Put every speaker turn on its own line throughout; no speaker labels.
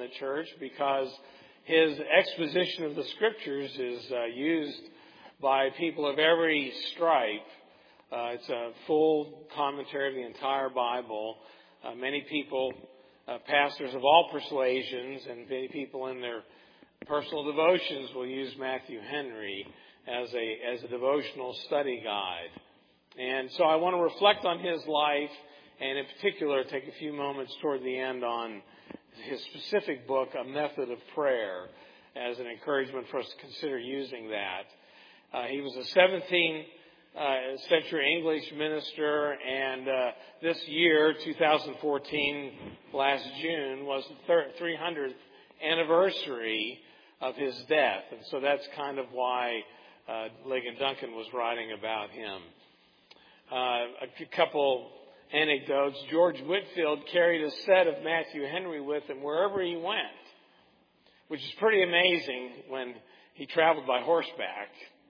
the church because his exposition of the Scriptures is used by people of every stripe. It's a full commentary of the entire Bible. Many people, pastors of all persuasions, and many people in their personal devotions will use Matthew Henry as a devotional study guide. And so I want to reflect on his life, and in particular take a few moments toward the end on his specific book, A Method of Prayer, as an encouragement for us to consider using that. He was a 17th century English minister, and this year, 2014, last June, was the 300th anniversary of his death. And so that's kind of why Ligon Duncan was writing about him. A couple anecdotes. George Whitefield carried a set of Matthew Henry with him wherever he went, which is pretty amazing when he traveled by horseback.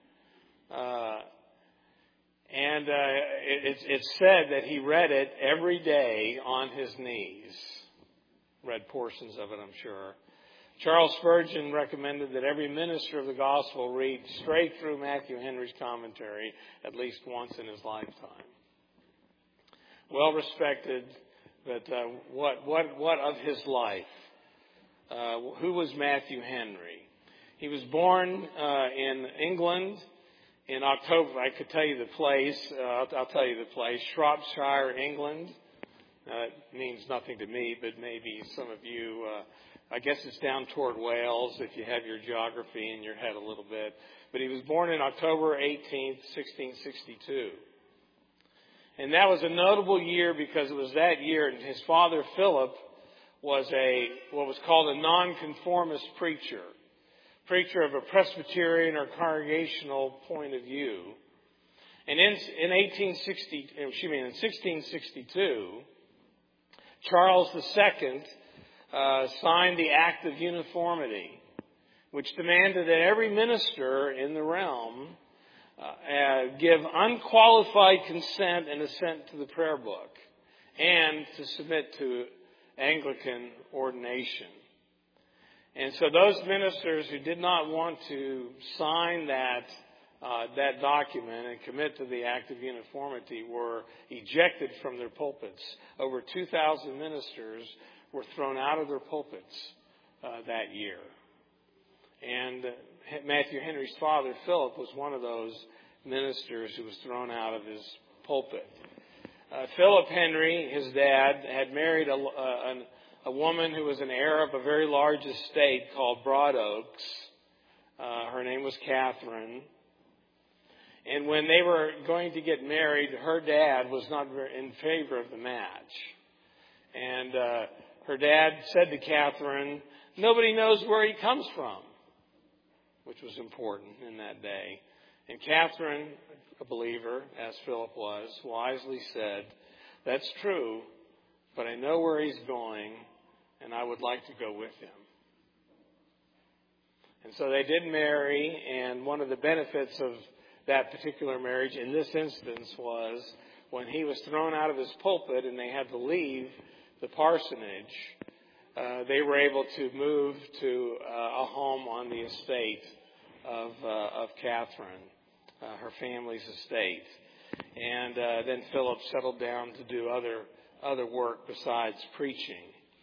And it's said that he read it every day on his knees. Read portions of it, I'm sure. Charles Spurgeon recommended that every minister of the gospel read straight through Matthew Henry's commentary at least once in his lifetime. Well respected, but what of his life? Who was Matthew Henry? He was born in England in October. I could tell you the place. I'll tell you the place. Shropshire, England. It means nothing to me, but maybe some of you. I guess it's down toward Wales if you have your geography in your head a little bit. But he was born on October 18th, 1662. And that was a notable year because it was that year, and his father Philip was what was called a nonconformist preacher of a Presbyterian or congregational point of view. And in 1662, Charles II signed the Act of Uniformity, which demanded that every minister in the realm give unqualified consent and assent to the prayer book and to submit to Anglican ordination. And so those ministers who did not want to sign that document and commit to the Act of Uniformity were ejected from their pulpits. Over 2,000 ministers were thrown out of their pulpits that year. And Matthew Henry's father, Philip, was one of those ministers who was thrown out of his pulpit. Philip Henry, his dad, had married a woman who was an heir of a very large estate called Broadoaks. Her name was Catherine. And when they were going to get married, her dad was not in favor of the match. And her dad said to Catherine, "Nobody knows where he comes from," which was important in that day. And Catherine, a believer, as Philip was, wisely said, "That's true, but I know where he's going, and I would like to go with him." And so they did marry, and one of the benefits of that particular marriage in this instance was when he was thrown out of his pulpit and they had to leave the parsonage, they were able to move to a home on the estate of Catherine, her family's estate. And then Philip settled down to do other work besides preaching.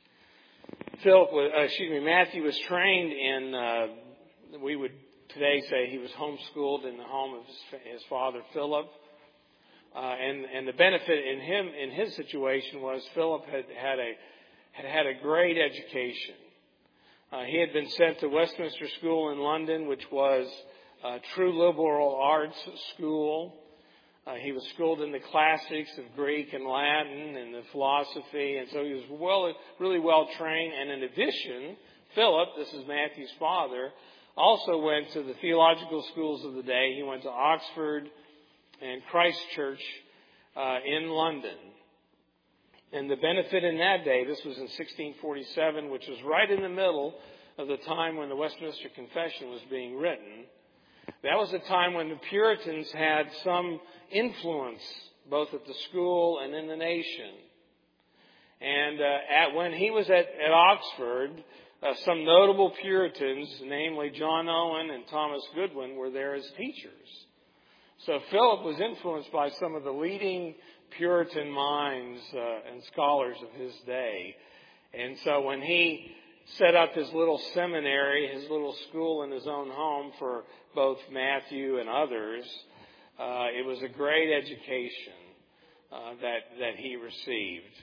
Matthew was trained in, we would today say he was homeschooled in the home of his father Philip. And the benefit in his situation was Philip had a great education. He had been sent to Westminster School in London, which was a true liberal arts school. He was schooled in the classics of Greek and Latin and the philosophy, and so he was really well trained. And in addition, Philip, this is Matthew's father, also went to the theological schools of the day. He went to Oxford and Christ Church in London. And the benefit in that day, this was in 1647, which was right in the middle of the time when the Westminster Confession was being written. That was a time when the Puritans had some influence both at the school and in the nation. And when he was at Oxford, some notable Puritans, namely John Owen and Thomas Goodwin, were there as teachers. So Philip was influenced by some of the leading Puritan minds and scholars of his day. And so when he set up his little seminary, his little school in his own home for both Matthew and others, it was a great education that he received,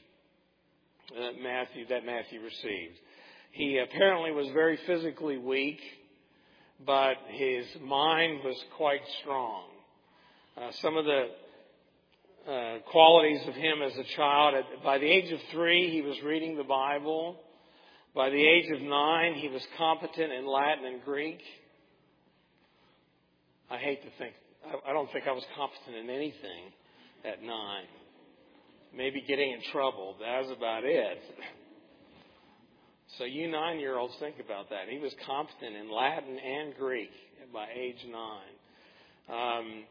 that Matthew received. He apparently was very physically weak, but his mind was quite strong. Some of the qualities of him as a child, by the age of 3, he was reading the Bible. By the age of 9, he was competent in Latin and Greek. I don't think I was competent in anything at 9. Maybe getting in trouble. That was about it. So you 9-year-olds, think about that. He was competent in Latin and Greek by age 9.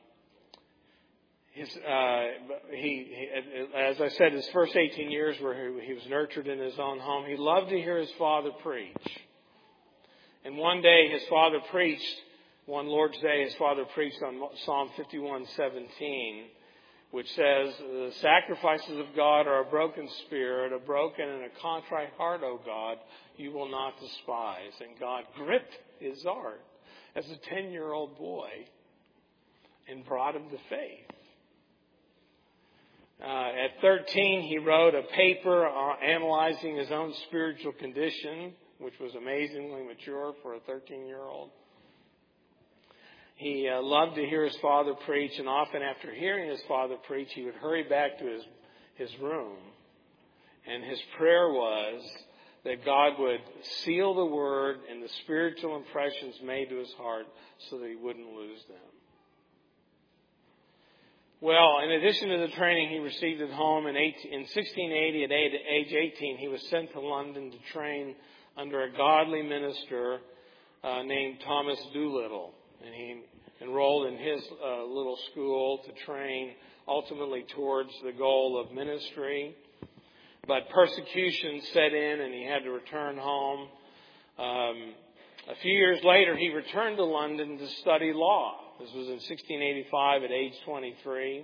As I said, his first 18 years where he was nurtured in his own home, he loved to hear his father preach. And one Lord's Day, his father preached on Psalm 51:17, which says, "The sacrifices of God are a broken spirit, a broken and a contrite heart, O God, you will not despise." And God gripped his heart as a 10-year-old boy and brought him to faith. At 13, he wrote a paper analyzing his own spiritual condition, which was amazingly mature for a 13-year-old. He loved to hear his father preach, and often after hearing his father preach, he would hurry back to his room. And his prayer was that God would seal the word and the spiritual impressions made to his heart so that he wouldn't lose them. Well, in addition to the training he received at home in 1680, at age 18, he was sent to London to train under a godly minister named Thomas Doolittle. And he enrolled in his little school to train ultimately towards the goal of ministry. But persecution set in and he had to return home. A few years later, he returned to London to study law. This was in 1685 at age 23.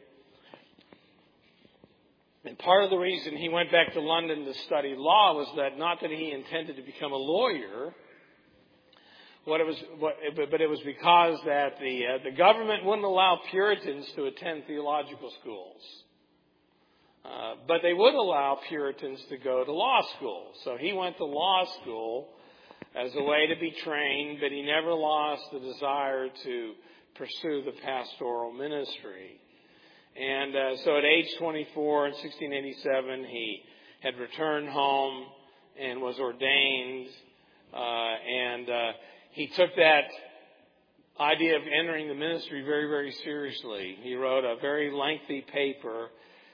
And part of the reason he went back to London to study law was not that he intended to become a lawyer, but it was because that the government wouldn't allow Puritans to attend theological schools. But they would allow Puritans to go to law school. So he went to law school as a way to be trained, but he never lost the desire to pursue the pastoral ministry. And so at age 24 in 1687, he had returned home and was ordained. He took that idea of entering the ministry very, very seriously. He wrote a very lengthy paper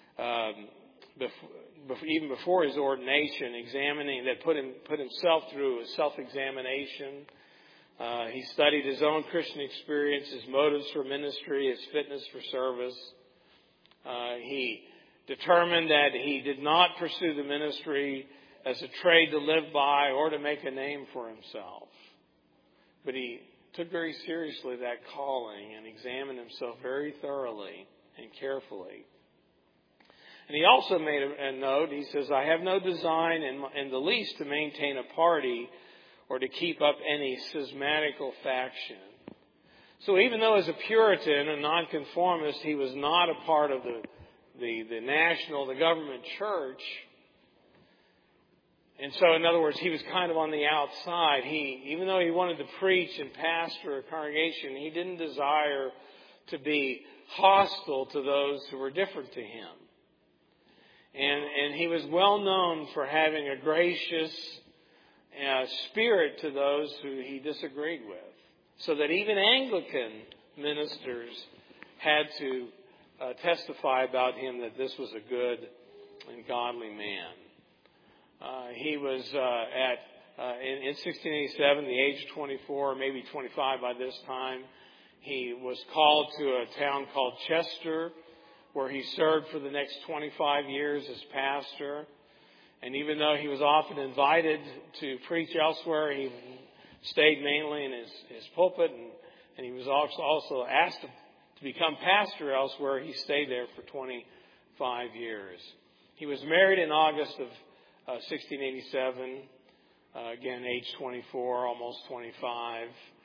even before his ordination, examining that put himself through a self-examination. He studied his own Christian experience, his motives for ministry, his fitness for service. He determined that he did not pursue the ministry as a trade to live by or to make a name for himself. But he took very seriously that calling and examined himself very thoroughly and carefully. And he also made a note. He says, "I have no design in the least to maintain a party or to keep up any schismatical faction." So even though as a Puritan, a nonconformist, he was not a part of the government church. And so, in other words, he was kind of on the outside. Even though he wanted to preach and pastor a congregation, he didn't desire to be hostile to those who were different to him. And he was well known for having a gracious spirit to those who he disagreed with. So that even Anglican ministers had to testify about him that this was a good and godly man. He was in 1687, the age of 24, maybe 25 by this time. He was called to a town called Chester, where he served for the next 25 years as pastor. And even though he was often invited to preach elsewhere, he stayed mainly in his pulpit, and he was also asked to become pastor elsewhere. He stayed there for 25 years. He was married in August of 1687, again, age 24, almost 25.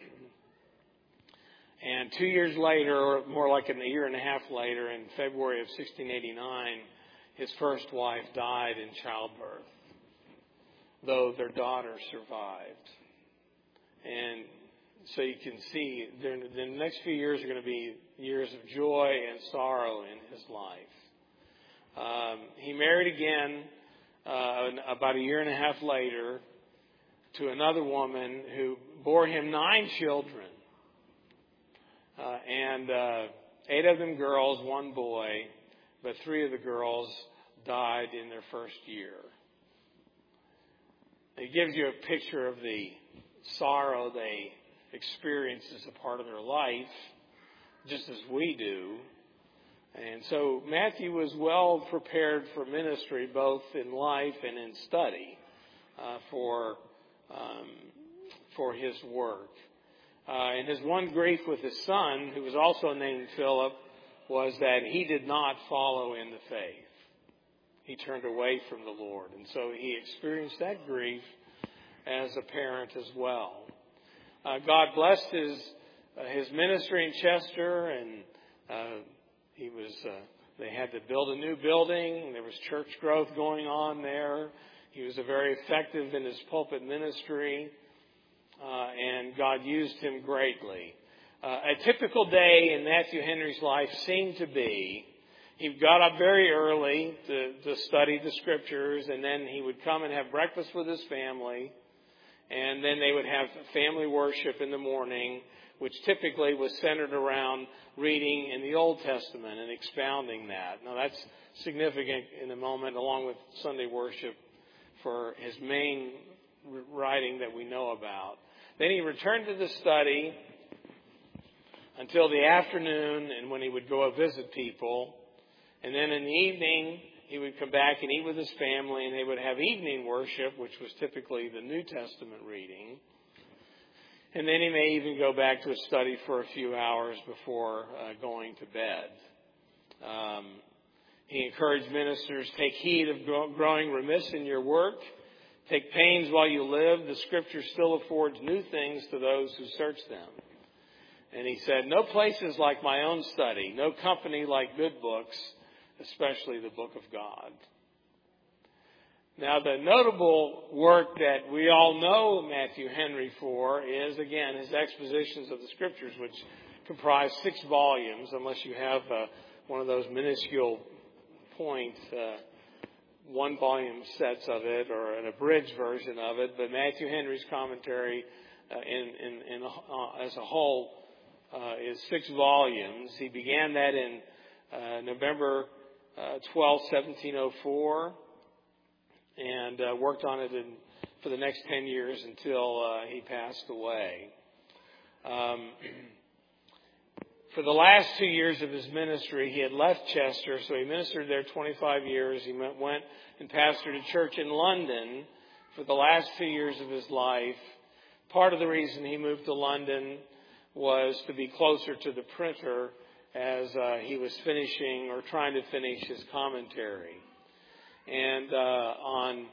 And 2 years later, or more like a year and a half later, in February of 1689, his first wife died in childbirth, though their daughter survived. And so you can see the next few years are going to be years of joy and sorrow in his life. He married again about a year and a half later to another woman who bore him 9 children. And 8 of them girls, 1 boy, but 3 of the girls died in their first year. It gives you a picture of the sorrow they experience as a part of their life, just as we do. And so Matthew was well prepared for ministry, both in life and in study, for his work. And his one grief with his son, who was also named Philip, was that he did not follow in the faith. He turned away from the Lord. And so he experienced that grief as a parent as well. God blessed his ministry in Chester, and they had to build a new building. There was church growth going on there. He was very effective in his pulpit ministry, and God used him greatly. A typical day in Matthew Henry's life seemed to be he got up very early to study the Scriptures, and then he would come and have breakfast with his family, and then they would have family worship in the morning, which typically was centered around reading in the Old Testament and expounding that. Now that's significant in the moment, along with Sunday worship, for his main writing that we know about. Then he returned to the study until the afternoon, and when he would go visit people. And then in the evening, he would come back and eat with his family, and they would have evening worship, which was typically the New Testament reading. And then he may even go back to his study for a few hours before going to bed. He encouraged ministers, take heed of growing remiss in your work. Take pains while you live. The Scripture still affords new things to those who search them. And he said, no place is like my own study, no company like good books, especially the Book of God. Now, the notable work that we all know Matthew Henry for is, again, his expositions of the Scriptures, which comprise 6 volumes, unless you have one of those minuscule point 1-volume sets of it or an abridged version of it. But Matthew Henry's commentary as a whole is 6 volumes. He began that in November 12, 1704, and worked on it for the next 10 years until he passed away. For the last 2 years of his ministry, he had left Chester, so he ministered there 25 years. He went and pastored a church in London for the last 2 years of his life. Part of the reason he moved to London was to be closer to the printer as he was finishing or trying to finish his commentary. And on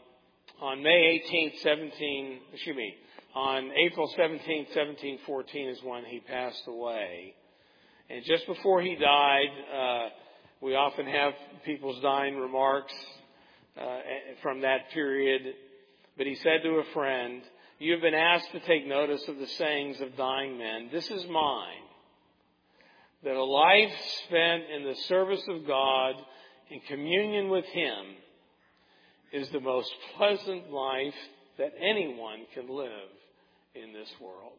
on April 17, 1714 is when he passed away. And just before he died, we often have people's dying remarks from that period. But he said to a friend, you have been asked to take notice of the sayings of dying men. This is mine, that a life spent in the service of God in communion with Him is the most pleasant life that anyone can live in this world.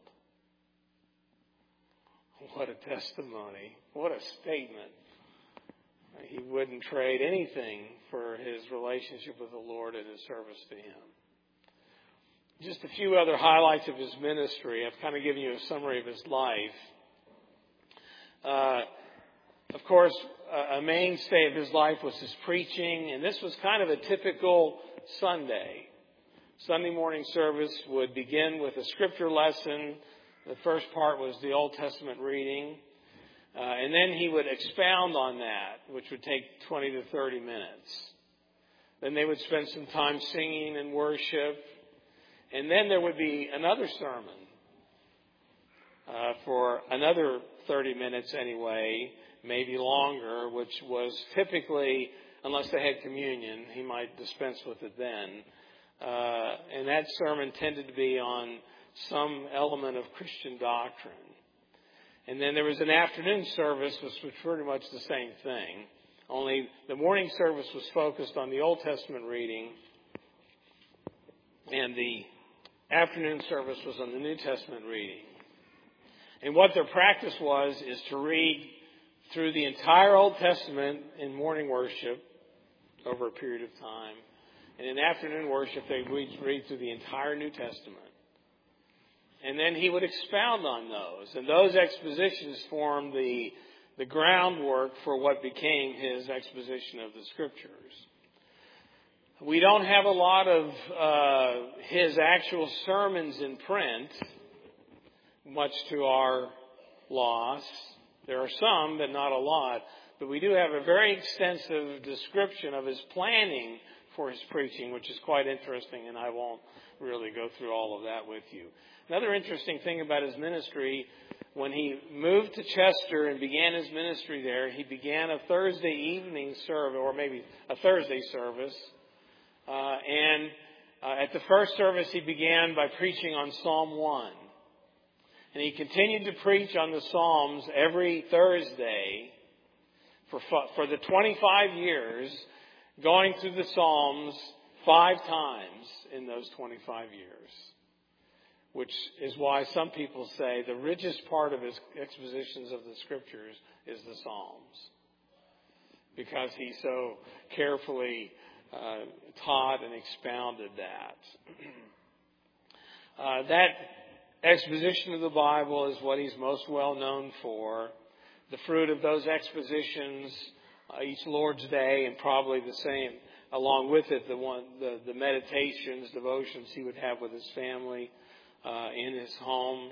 What a testimony. What a statement. He wouldn't trade anything for his relationship with the Lord and his service to Him. Just a few other highlights of his ministry. I've kind of given you a summary of his life. Of course, a mainstay of his life was his preaching, and this was kind of a typical Sunday. Sunday morning service would begin with a scripture lesson. The first part was the Old Testament reading. And then he would expound on that, which would take 20 to 30 minutes. Then they would spend some time singing and worship. And then there would be another sermon for another 30 minutes anyway, maybe longer, which was typically, unless they had communion, he might dispense with it then. And that sermon tended to be on some element of Christian doctrine. And then there was an afternoon service, which was pretty much the same thing. Only the morning service was focused on the Old Testament reading, and the afternoon service was on the New Testament reading. And what their practice was is to read through the entire Old Testament in morning worship over a period of time. And in afternoon worship, they would read through the entire New Testament. And then he would expound on those. And those expositions formed the groundwork for what became his exposition of the Scriptures. We don't have a lot of his actual sermons in print, much to our loss. There are some, but not a lot. But we do have a very extensive description of his planning for his preaching, which is quite interesting, and I won't really go through all of that with you. Another interesting thing about his ministry, when he moved to Chester and began his ministry there, he began a Thursday evening service, or maybe a Thursday service. And at the first service, he began by preaching on Psalm 1. And he continued to preach on the Psalms every Thursday for the 25 years, going through the Psalms 5 times in those 25 years. Which is why some people say the richest part of his expositions of the Scriptures is the Psalms. Because he so carefully taught and expounded that. That exposition of the Bible is what he's most well known for. The fruit of those expositions, each Lord's Day, and probably the same, along with it, the meditations, devotions he would have with his family in his home.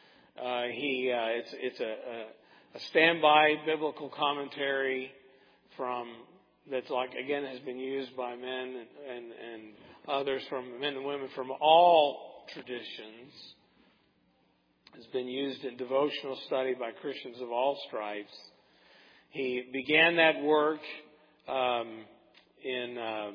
It's a standby biblical commentary that's has been used by men and others, from men and women from all traditions. Has been used in devotional study by Christians of all stripes. He began that work in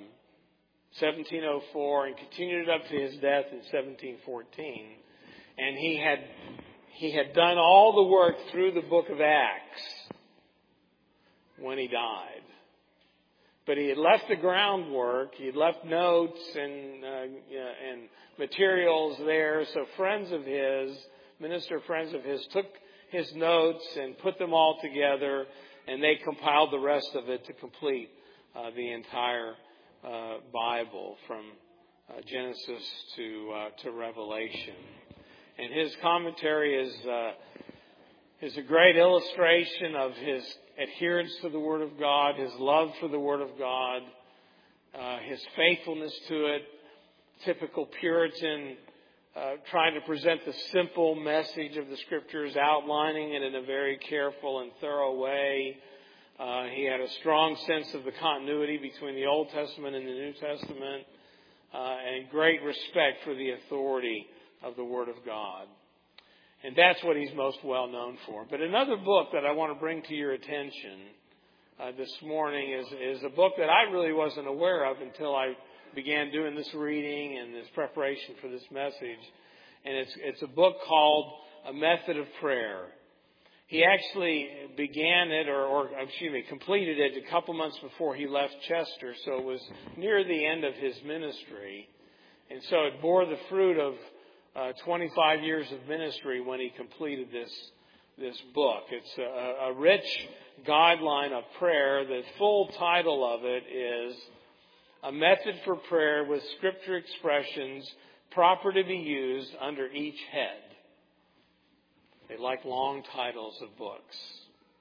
1704 and continued it up to his death in 1714. And he had done all the work through the book of Acts when he died. But he had left the groundwork. He had left notes and materials there. So minister friends of his, took his notes and put them all together, and they compiled the rest of it to complete the entire Bible from Genesis to Revelation. And his commentary is a great illustration of his adherence to the Word of God, his love for the Word of God, his faithfulness to it, typical Puritan, trying to present the simple message of the Scriptures, outlining it in a very careful and thorough way. He had a strong sense of the continuity between the Old Testament and the New Testament, and great respect for the authority of the Word of God. And that's what he's most well known for. But another book that I want to bring to your attention this morning is a book that I really wasn't aware of until I began doing this reading and this preparation for this message. And it's a book called A Method of Prayer. He actually began it, completed it a couple months before he left Chester, so it was near the end of his ministry. And so it bore the fruit of 25 years of ministry when he completed this book. It's a rich guideline of prayer. The full title of it is A Method for Prayer with Scripture Expressions Proper to be Used Under Each Head. They like long titles of books.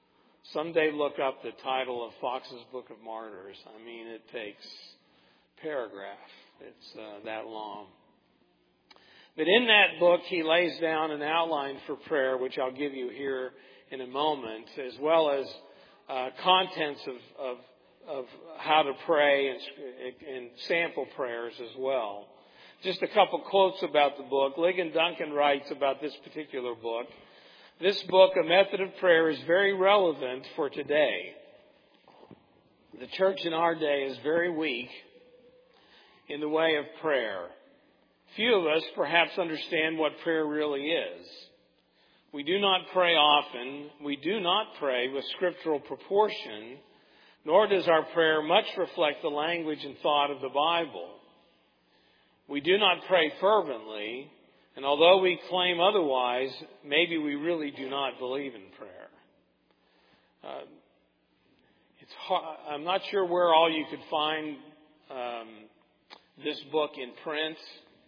Someday look up the title of Fox's Book of Martyrs. I mean, it takes paragraph. It's that long. But in that book, he lays down an outline for prayer, which I'll give you here in a moment, as well as contents of how to pray and sample prayers as well. Just a couple quotes about the book. Ligon Duncan writes about this particular book. This book, A Method of Prayer, is very relevant for today. The church in our day is very weak in the way of prayer. Few of us perhaps understand what prayer really is. We do not pray often. We do not pray with scriptural proportion, nor does our prayer much reflect the language and thought of the Bible. We do not pray fervently, and although we claim otherwise, maybe we really do not believe in prayer. It's hard, I'm not sure where all you could find this book in print.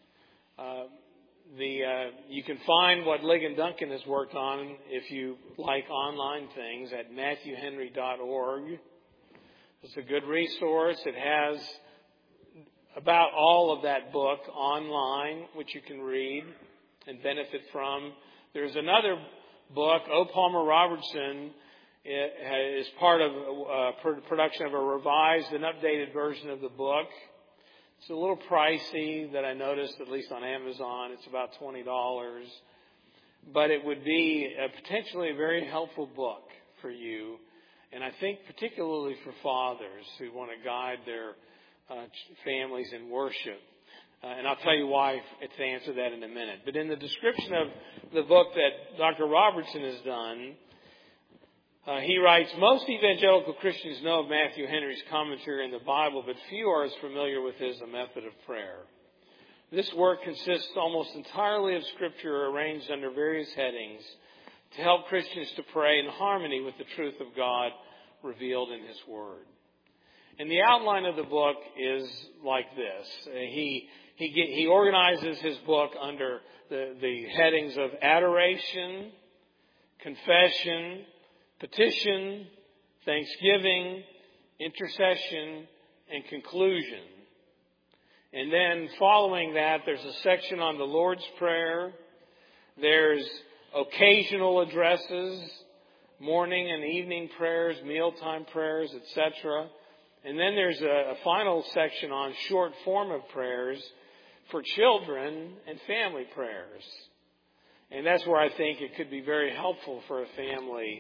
You can find what Ligon Duncan has worked on if you like online things at MatthewHenry.org. It's a good resource. It has about all of that book online, which you can read and benefit from. There's another book, O. Palmer Robertson, is part of production of a revised and updated version of the book. It's a little pricey that I noticed, at least on Amazon. It's about $20. But it would be potentially a very helpful book for you. And I think particularly for fathers who want to guide their families in worship. And I'll tell you why to answer that in a minute. But in the description of the book that Dr. Robertson has done, he writes, most evangelical Christians know of Matthew Henry's commentary in the Bible, but few are as familiar with his A Method of Prayer. This work consists almost entirely of scripture arranged under various headings to help Christians to pray in harmony with the truth of God revealed in his Word. And the outline of the book is like this. He organizes his book under the headings of adoration, confession, petition, thanksgiving, intercession, and conclusion. And then following that, there's a section on the Lord's Prayer. There's occasional addresses, morning and evening prayers, mealtime prayers, etc. And then there's a final section on short form of prayers for children and family prayers. And that's where I think it could be very helpful for a family,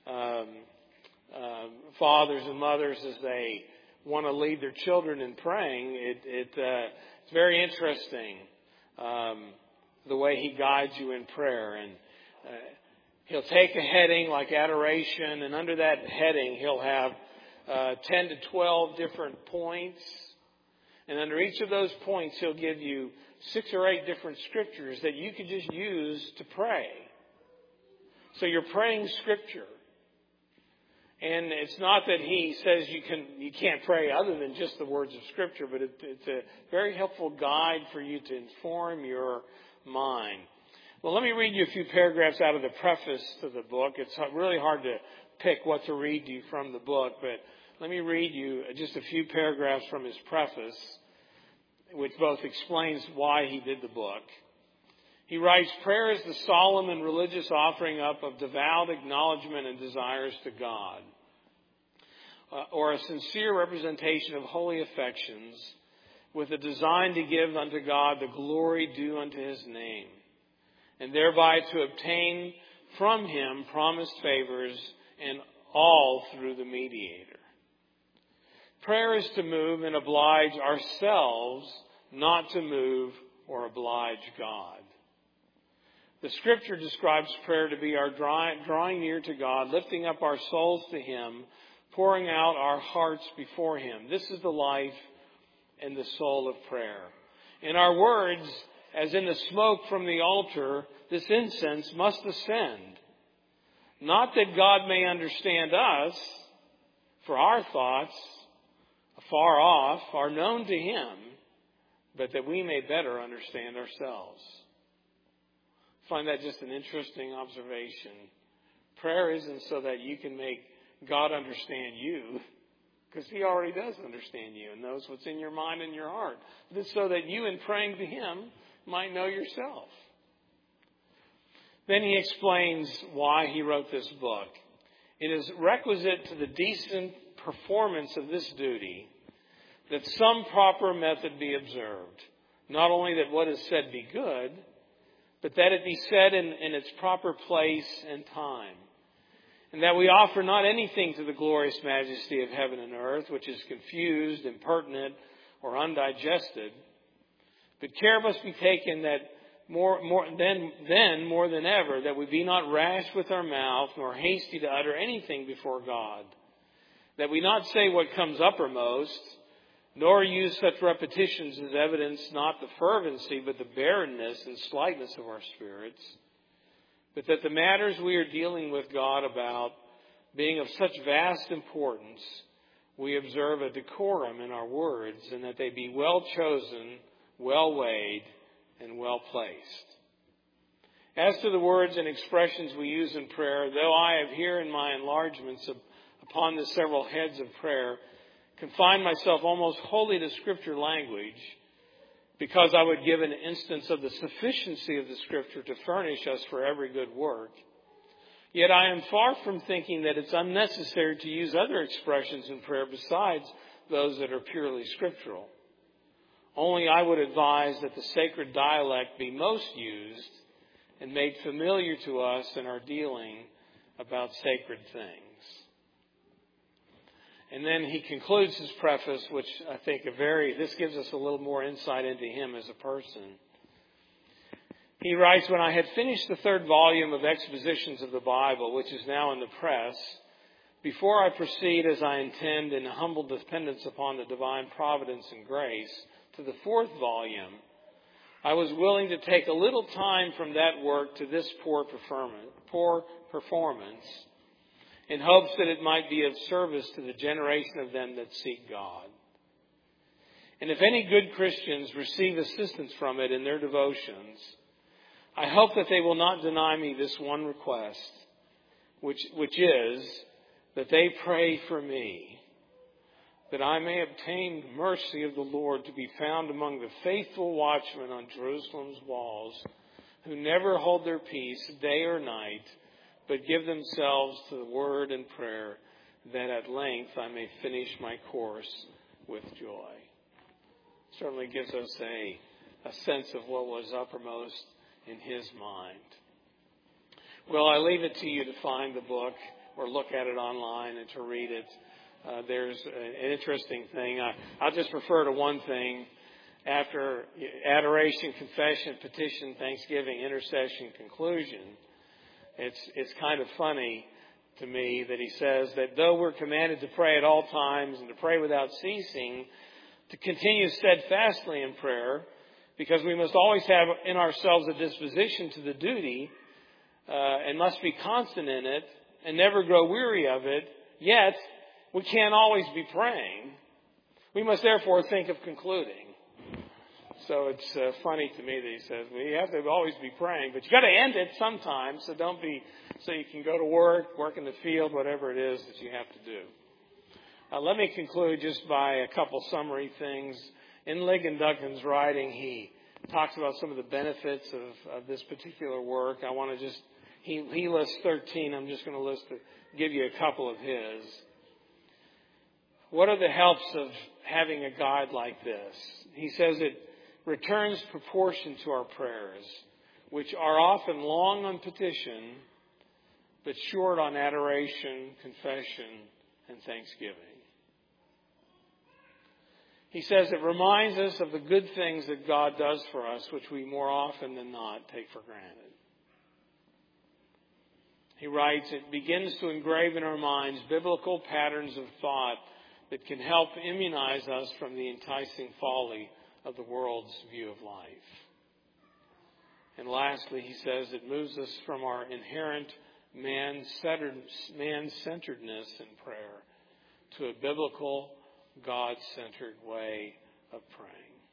fathers and mothers, as they want to lead their children in praying. It's very interesting the way he guides you in prayer. And he'll take a heading like adoration, and under that heading he'll have 10 to 12 different points. And under each of those points, he'll give you 6 or 8 different scriptures that you can just use to pray. So you're praying scripture. And it's not that he says you can't pray other than just the words of scripture, but it's a very helpful guide for you to inform your mind. Well, let me read you a few paragraphs out of the preface to the book. It's really hard to pick what to read to you from the book, but let me read you just a few paragraphs from his preface, which both explains why he did the book. He writes, prayer is the solemn and religious offering up of devout acknowledgement and desires to God, or a sincere representation of holy affections with a design to give unto God the glory due unto his name, and thereby to obtain from him promised favors, and all through the mediator. Prayer is to move and oblige ourselves, not to move or oblige God. The Scripture describes prayer to be our drawing near to God, lifting up our souls to him, pouring out our hearts before him. This is the life and the soul of prayer. In our words, as in the smoke from the altar, this incense must ascend. Not that God may understand us, for our thoughts, afar off, are known to him, but that we may better understand ourselves. I find that just an interesting observation. Prayer isn't so that you can make God understand you, because He already does understand you and knows what's in your mind and your heart. This is so that you, in praying to Him, might know yourself. Then he explains why he wrote this book. It is requisite to the decent performance of this duty that some proper method be observed. Not only that what is said be good, but that it be said in its proper place and time. And that we offer not anything to the glorious majesty of heaven and earth, which is confused, impertinent, or undigested. But care must be taken that more than ever, that we be not rash with our mouth, nor hasty to utter anything before God. That we not say what comes uppermost, nor use such repetitions as evidence not the fervency, but the barrenness and slightness of our spirits. But that the matters we are dealing with God about, being of such vast importance, we observe a decorum in our words, and that they be well chosen, well weighed, and well placed. As to the words and expressions we use in prayer, though I have here in my enlargements upon the several heads of prayer confined myself almost wholly to Scripture language, because I would give an instance of the sufficiency of the Scripture to furnish us for every good work, yet I am far from thinking that it's unnecessary to use other expressions in prayer besides those that are purely scriptural. Only I would advise that the sacred dialect be most used and made familiar to us in our dealing about sacred things. And then he concludes his preface, which I think this gives us a little more insight into him as a person. He writes, when I had finished the third volume of Expositions of the Bible, which is now in the press, before I proceed as I intend in humble dependence upon the divine providence and grace, to the fourth volume, I was willing to take a little time from that work to this poor performance, in hopes that it might be of service to the generation of them that seek God. And if any good Christians receive assistance from it in their devotions, I hope that they will not deny me this one request, which is that they pray for me, that I may obtain the mercy of the Lord to be found among the faithful watchmen on Jerusalem's walls, who never hold their peace day or night, but give themselves to the word and prayer, that at length I may finish my course with joy. Certainly gives us a sense of what was uppermost in his mind. Well, I leave it to you to find the book or look at it online and to read it. There's an interesting thing. I'll just refer to one thing. After adoration, confession, petition, thanksgiving, intercession, conclusion, it's kind of funny to me that he says that though we're commanded to pray at all times and to pray without ceasing, to continue steadfastly in prayer, because we must always have in ourselves a disposition to the duty and must be constant in it and never grow weary of it, yet we can't always be praying. We must therefore think of concluding. So it's funny to me that he says, well, you have to always be praying, but you got to end it sometime. So so you can go to work in the field, whatever it is that you have to do. Let me conclude just by a couple summary things. In Ligon Duncan's writing, he talks about some of the benefits of this particular work. I want to he lists 13. I'm just going to give you a couple of his. What are the helps of having a guide like this? He says it returns proportion to our prayers, which are often long on petition, but short on adoration, confession, and thanksgiving. He says it reminds us of the good things that God does for us, which we more often than not take for granted. He writes, it begins to engrave in our minds biblical patterns of thought that can help immunize us from the enticing folly of the world's view of life. And lastly, he says it moves us from our inherent man-centeredness in prayer to a biblical, God-centered way of praying.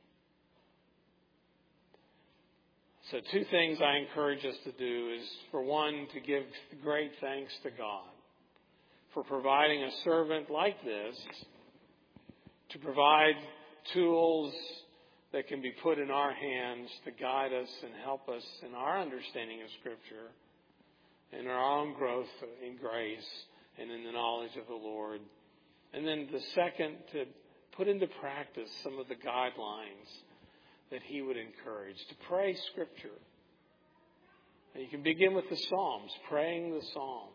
So 2 things I encourage us to do is, for one, to give great thanks to God for providing a servant like this to provide tools that can be put in our hands to guide us and help us in our understanding of Scripture, in our own growth in grace and in the knowledge of the Lord. And then the second, to put into practice some of the guidelines that he would encourage, to pray Scripture. And you can begin with the Psalms, praying the Psalms.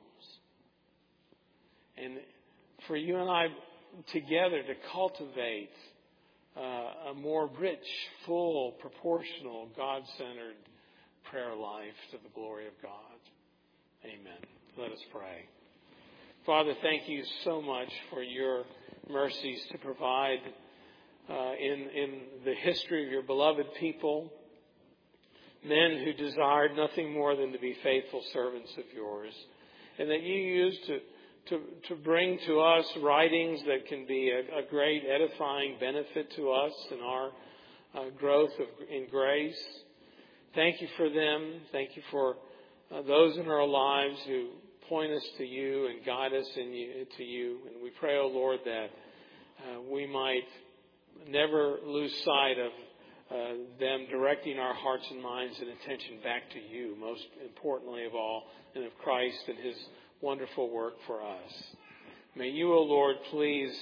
And for you and I together to cultivate a more rich, full, proportional, God-centered prayer life to the glory of God. Amen. Let us pray. Father, thank you so much for your mercies to provide in the history of your beloved people, men who desired nothing more than to be faithful servants of yours, and that you used to bring to us writings that can be a great edifying benefit to us in our growth in grace. Thank you for them. Thank you for those in our lives who point us to you and guide us to you. And we pray, O Lord, that we might never lose sight of them directing our hearts and minds and attention back to you, most importantly of all, and of Christ and his wonderful work for us. May you, O Lord, please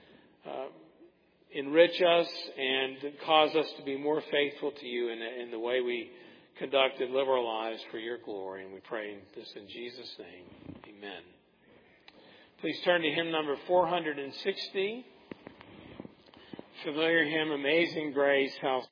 enrich us and cause us to be more faithful to you in the way we conduct and live our lives for your glory. And we pray this in Jesus' name. Amen. Please turn to hymn number 460. Familiar hymn, Amazing Grace, how